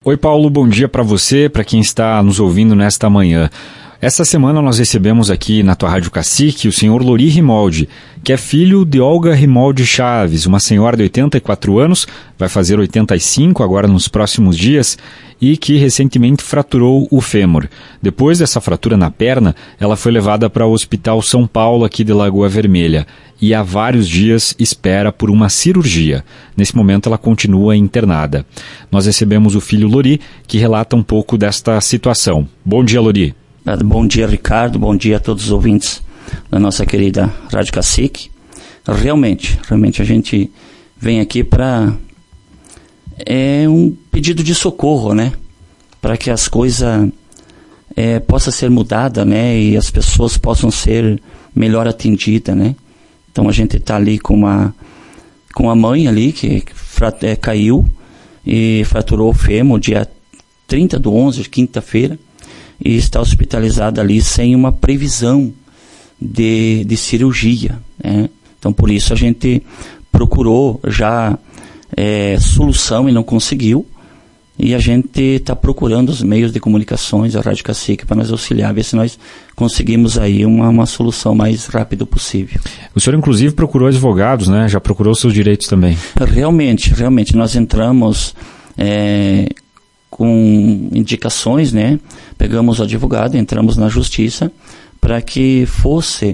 Oi Paulo, bom dia para você, para quem está nos ouvindo nesta manhã. Essa semana nós recebemos aqui na tua Rádio Cacique o senhor Lori Rimoldi, que é filho de Olga Rimoldi Chaves, uma senhora de 84 anos, vai fazer 85 agora nos próximos dias, e que recentemente fraturou o fêmur. Depois dessa fratura na perna, ela foi levada para o Hospital São Paulo aqui de Lagoa Vermelha e há vários dias espera por uma cirurgia. Nesse momento ela continua internada. Nós recebemos o filho Lori, que relata um pouco desta situação. Bom dia, Lori. Bom dia, Ricardo. Bom dia a todos os ouvintes da nossa querida Rádio Cacique. Realmente a gente vem aqui para um pedido de socorro, né? Para que as coisas possam ser mudadas, né? E as pessoas possam ser melhor atendidas, né? Então a gente está ali com a mãe ali que caiu e fraturou o fêmur dia 30/11, quinta-feira, e está hospitalizada ali sem uma previsão de cirurgia, né? Então por isso a gente procurou já solução e não conseguiu, e a gente está procurando os meios de comunicações, a Rádio Cacique, para nos auxiliar, ver se nós conseguimos aí uma solução mais rápido possível. O senhor inclusive procurou advogados, né? Já procurou seus direitos também? Realmente, nós entramos com indicações, né? Pegamos o advogado, entramos na justiça para que fosse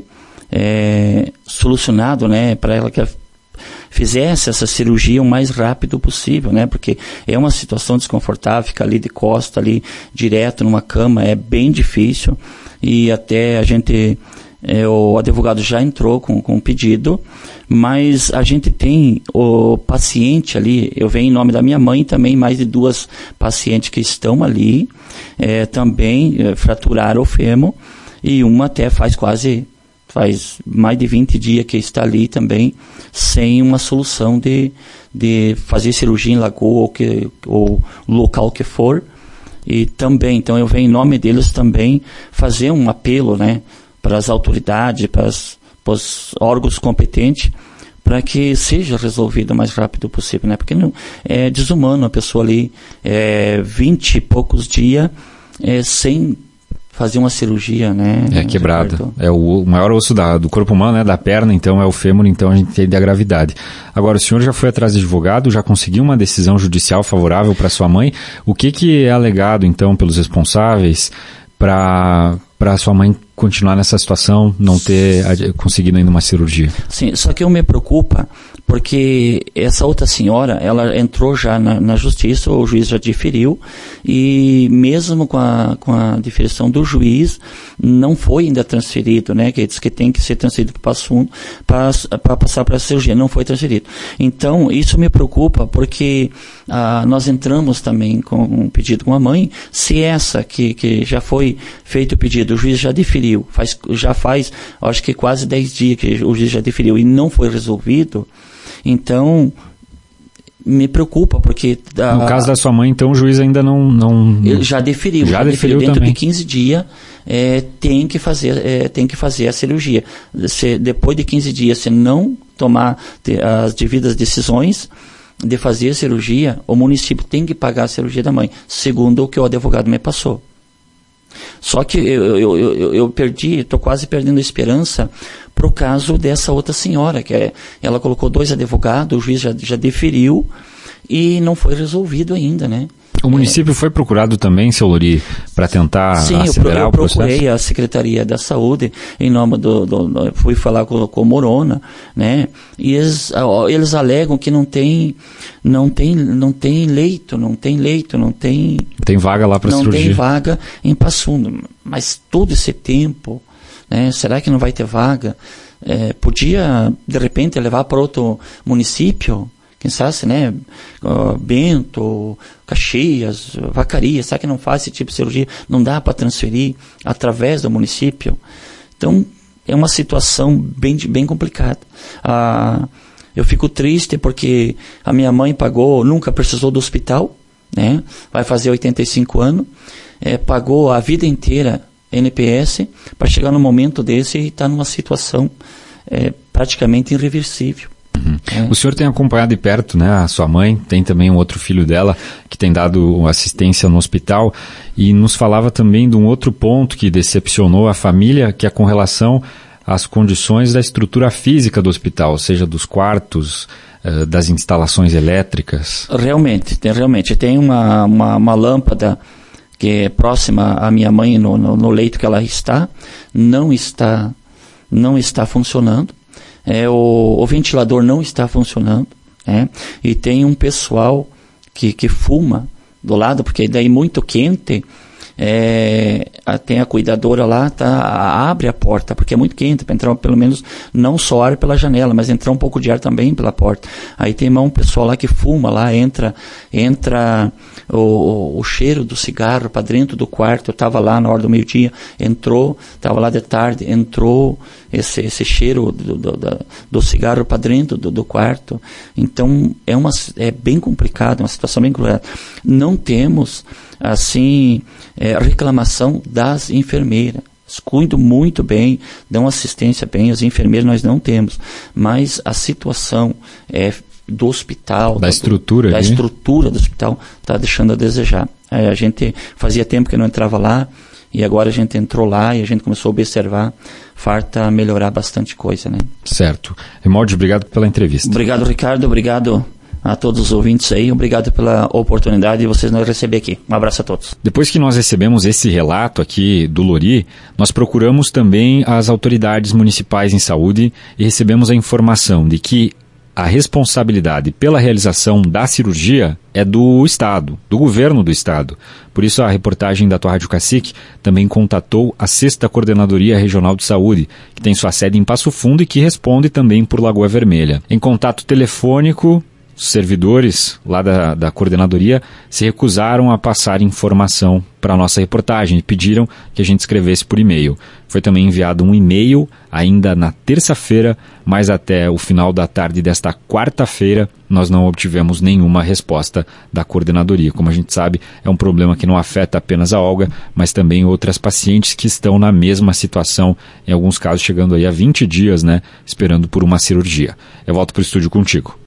solucionado, né? Para ela que fizesse essa cirurgia o mais rápido possível, né? Porque é uma situação desconfortável, ficar ali de costa, ali direto numa cama, é bem difícil, e até a gente, o advogado já entrou com um pedido, mas a gente tem o paciente ali, eu venho em nome da minha mãe também, mais de 2 pacientes que estão ali, também fraturaram o fêmur, e uma até faz mais de 20 dias que está ali também, sem uma solução de fazer cirurgia em Lagoa ou local que for. E também, então eu venho em nome deles também fazer um apelo, né, para as autoridades, para os órgãos competentes, para que seja resolvido o mais rápido possível, né? Porque não é desumano a pessoa ali 20 e poucos dias sem fazer uma cirurgia, né? Quebrado. É o maior osso do corpo humano, né? Da perna, então é o fêmur, então a gente entende a gravidade. Agora, o senhor já foi atrás de advogado, já conseguiu uma decisão judicial favorável para sua mãe. O que é alegado, então, pelos responsáveis para sua mãe continuar nessa situação, não ter conseguido ainda uma cirurgia? Sim, só que eu me preocupa porque essa outra senhora, ela entrou já na justiça, o juiz já diferiu, e mesmo com a diferição do juiz, não foi ainda transferido, né? Que diz que tem que ser transferido para o Passo Fundo para passar para a cirurgia, não foi transferido. Então, isso me preocupa porque nós entramos também com um pedido com a mãe, se essa que já foi feito o pedido, o juiz já diferiu, já faz, acho que quase 10 dias que o juiz já diferiu e não foi resolvido. Então, me preocupa, porque... No caso da sua mãe, então, o juiz ainda não... Ele já deferiu. Dentro também. de 15 dias, tem que fazer a cirurgia. Depois de 15 dias, se não tomar as devidas decisões de fazer a cirurgia, o município tem que pagar a cirurgia da mãe, segundo o que o advogado me passou. Só que eu estou quase perdendo a esperança pro caso dessa outra senhora, ela colocou 2 advogados, o juiz já deferiu e não foi resolvido ainda, né? O município foi procurado também, seu Lori, para tentar acelerar o processo? Sim, eu procurei a Secretaria da Saúde, em nome fui falar com o Morona, né? E eles alegam que não tem leito, não tem vaga lá para cirurgia. Não tem vaga em Passo Fundo, mas todo esse tempo, né? Será que não vai ter vaga? Podia, de repente, levar para outro município? Quem sabe, né? Bento, Caxias, Vacaria, será que não faz esse tipo de cirurgia? Não dá para transferir através do município? Então, é uma situação bem complicada. Eu fico triste porque a minha mãe nunca precisou do hospital, né? Vai fazer 85 anos, pagou a vida inteira NPS para chegar no momento desse e estar numa situação praticamente irreversível. O senhor tem acompanhado de perto, né, a sua mãe, tem também um outro filho dela que tem dado assistência no hospital e nos falava também de um outro ponto que decepcionou a família, que é com relação às condições da estrutura física do hospital, ou seja, dos quartos, das instalações elétricas. Realmente. Tem uma lâmpada que é próxima à minha mãe no leito que ela está, não está funcionando. O ventilador não está funcionando, e tem um pessoal que fuma do lado, porque daí muito quente, tem a cuidadora lá, abre a porta, porque é muito quente, para entrar pelo menos não só ar pela janela, mas entrar um pouco de ar também pela porta. Aí tem um pessoal lá que fuma, lá entra o cheiro do cigarro para dentro do quarto. Eu estava lá na hora do meio-dia, estava lá de tarde, entrou esse cheiro do cigarro para dentro do quarto. Então é bem complicado, uma situação bem complicada. Não temos assim reclamação das enfermeiras. Cuidam muito bem, dão assistência bem, as enfermeiras nós não temos, mas a situação do hospital, da estrutura do hospital está deixando a desejar. A gente fazia tempo que não entrava lá, e agora a gente entrou lá e a gente começou a observar, farta melhorar bastante coisa, né? Certo. Rimaldi, obrigado pela entrevista. Obrigado, Ricardo, obrigado a todos os ouvintes aí, obrigado pela oportunidade de vocês nos receber aqui. Um abraço a todos. Depois que nós recebemos esse relato aqui do Lori, nós procuramos também as autoridades municipais em saúde e recebemos a informação de que a responsabilidade pela realização da cirurgia é do Estado, do governo do Estado. Por isso a reportagem da tua Rádio Cacique também contatou a 6ª Coordenadoria Regional de Saúde, que tem sua sede em Passo Fundo e que responde também por Lagoa Vermelha. Em contato telefônico, os servidores lá da coordenadoria se recusaram a passar informação para a nossa reportagem e pediram que a gente escrevesse por e-mail. Foi também enviado um e-mail ainda na terça-feira, mas até o final da tarde desta quarta-feira nós não obtivemos nenhuma resposta da coordenadoria. Como a gente sabe, é um problema que não afeta apenas a Olga, mas também outras pacientes que estão na mesma situação, em alguns casos chegando aí a 20 dias, né, esperando por uma cirurgia. Eu volto para o estúdio contigo.